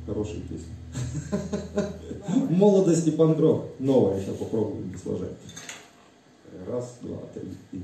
Хорошая песня. Молодость и панк-рок. Новая, сейчас попробуем сложить. Раз, два, три и...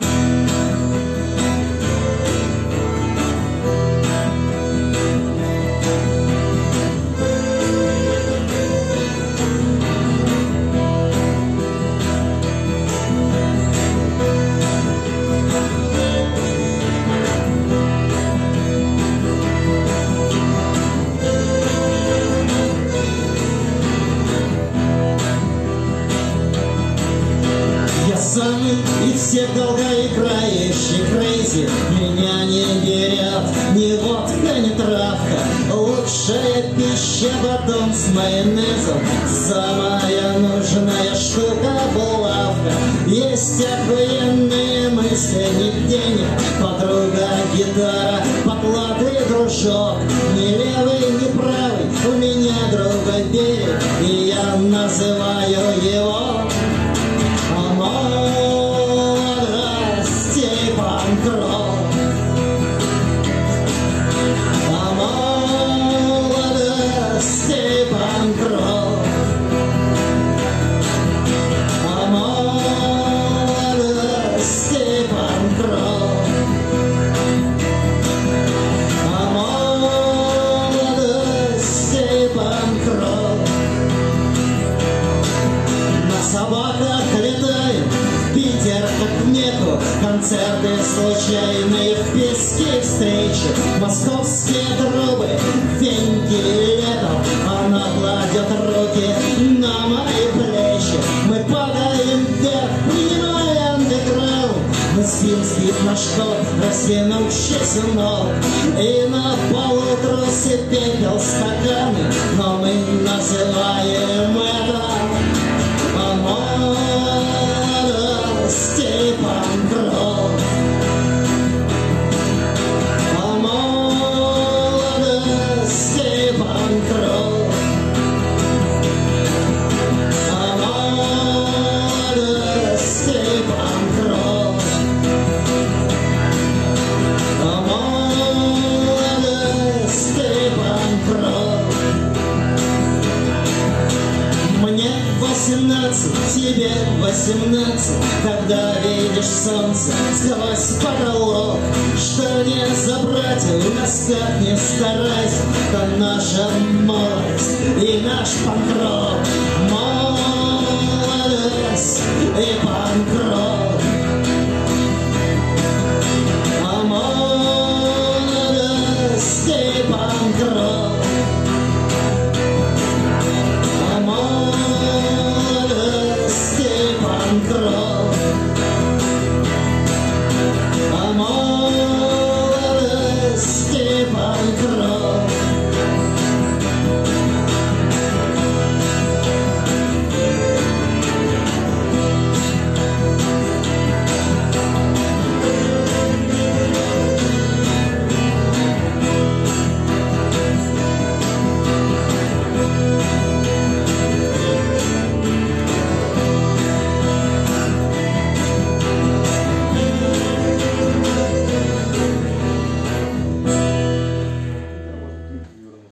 И все долгоиграющие крейзи меня не берет ни водка, ни травка. Лучшая пища батон с майонезом, самая нужная штука булавка. Есть охуенные мысли, ни денег, подруга, гитара, поклады, дружок. Ни левый, ни правый, у меня другой берег, и я называю его панк-рок. О молодости панк-рок. О молодости панк-рок. О молодости панк-рок. На собаках летаем в Питер как Мекку, концерты случайные, в песке встречи, московские трубы, венки летом, она кладет руки на мои плечи. Мы падаем вверх, принимая андеграунд, мы спим, спит наш кот, растянувшись у ног, и на полу трусы, пепел, стаканы, но мы называем это молодости панк-рок. О молодости панк-рок. О молодости панк-рок. О молодости панк-рок. Мне 18, тебе 18, когда видишь солнце сквозь потолок. Что не забрать, в носках не старайся, то наша молодость и наш панк-рок. Молодость и панк-рок.